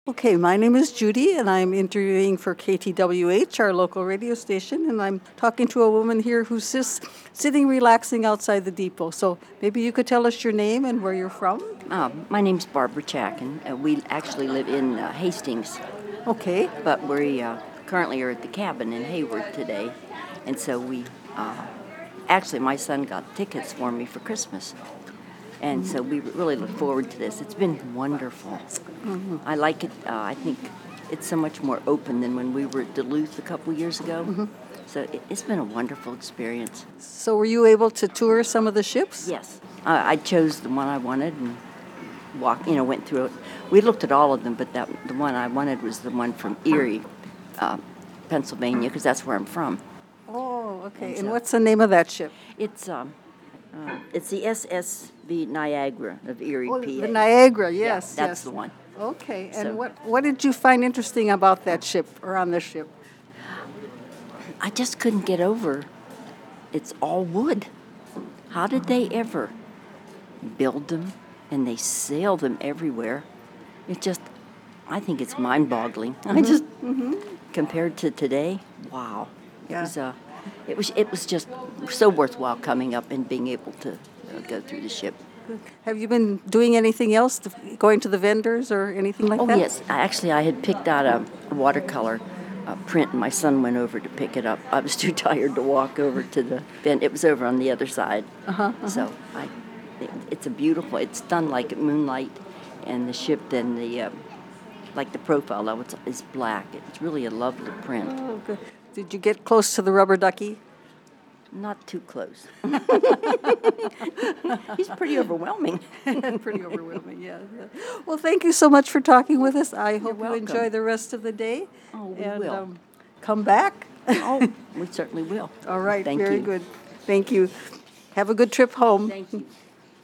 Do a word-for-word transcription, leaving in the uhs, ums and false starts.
Okay, my name is Judy, and I'm interviewing for K T W H, our local radio station, and I'm talking to a woman here who's just sitting relaxing outside the depot. So maybe you could tell us your name and where you're from? Um, my name's Barbara Chacken. Uh, we actually live in uh, Hastings, Okay. but we uh, currently are at the cabin in Hayward today. And so we, uh, actually, my son got tickets for me for Christmas. And so we really look forward to this. It's been wonderful. Mm-hmm. I like it. Uh, I think it's so much more open than when we were at Duluth a couple years ago. Mm-hmm. So it, it's been a wonderful experience. So were you able to tour some of the ships? Yes. Uh, I chose the one I wanted and walked, you know, went through it. We looked at all of them, but that the one I wanted was the one from Erie, uh, Pennsylvania, because that's where I'm from. Oh, okay. And And so- what's the name of that ship? It's um, uh, it's the S S V Niagara of Erie, Oh, P A. the Niagara, Yeah, yes. that's yes. the one. Okay, and So- what, what did you find interesting about that ship or on the ship? I just couldn't get over. It's all wood. How did they ever build them and they sail them everywhere? It just, I think it's mind-boggling. I just compared to today, wow. Yeah. It was uh, it was it was just so worthwhile coming up and being able to uh, go through the ship. Have you been doing anything else, to, going to the vendors or anything like Oh that? yes, I- actually I had picked out a watercolor uh, print, and my son went over to pick it up. I was too tired to walk over to the vent. It was over on the other side. Uh-huh, uh-huh. So I, it, it's a beautiful. It's done like at moonlight, and the ship then the uh, like the profile level it's, is black. It's really a lovely print. Oh, good. Did you get close to the rubber ducky? Not too close. He's pretty overwhelming. Pretty overwhelming, yeah. Well, thank you so much for talking with us. I hope you welcome. enjoy the rest of the day. Oh, we and, will. Um, come back. Oh, we certainly will. All right, Thank very you. good. Thank you. Have a good trip home. Thank you.